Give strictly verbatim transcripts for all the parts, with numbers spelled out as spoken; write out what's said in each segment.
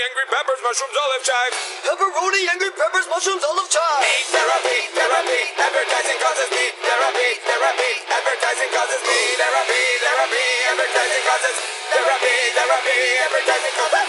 angry peppers, mushrooms, olive chives. Pepperoni, angry peppers, mushrooms, olive chives. Meat therapy, therapy, advertising causes meat therapy, therapy, advertising causes meat therapy, therapy, advertising causes therapy, therapy, advertising causes.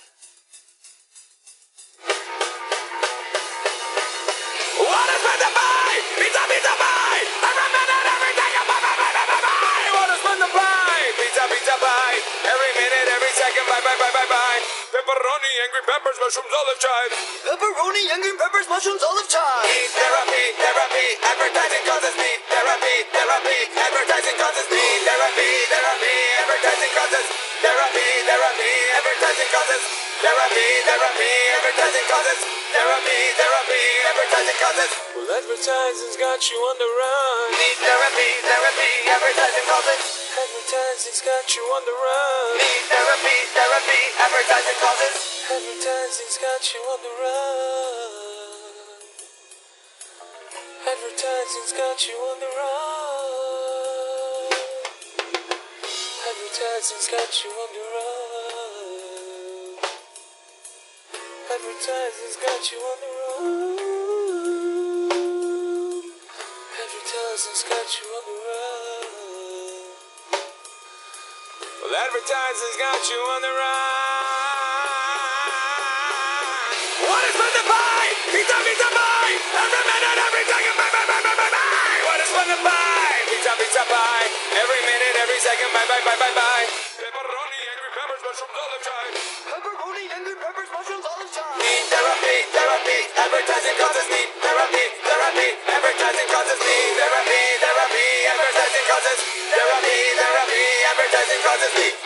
What is meant to buy? Pizza, pizza, buy. Every minute, every second, buy, buy, buy, buy, buy, buy. What is meant to buy? Pizza, pizza, buy. Every minute, every second, buy, buy, buy, buy, buy. Pepperoni, angry peppers, mushrooms, olive chives. Pepperoni, angry peppers, mushrooms, olive chives. Meat therapy, therapy, advertising causes meat therapy, therapy, advertising causes meat therapy, therapy, advertising causes therapy, therapy, advertising causes therapy, therapy, advertising causes therapy, therapy, advertising causes. Well, advertising's got you on the run. Meat therapy, therapy, advertising causes. Advertising's got you on the run. Meat therapy, therapy, advertising causes. Advertising's got you on the run. Advertising's got you on the run. Advertising's got you on the run. Advertising's got you on the run. Advertising's got you on the run. Well, advertising's got you on the run. What is fun to buy? Pizza, pizza, buy. Every minute, every second, buy, buy, buy, buy, buy, buy. What is fun to buy? Pizza, pizza, buy. Every minute, every second, buy, buy, buy, buy, buy. Pepperoni, angry peppers, mushrooms, olive chives. Pepperoni, angry peppers, mushrooms, olive chives. Meat therapy, therapy, advertising causes meat therapy, therapy, advertising causes meat therapy, therapy, advertising causes therapy, therapy, advertising causes meat.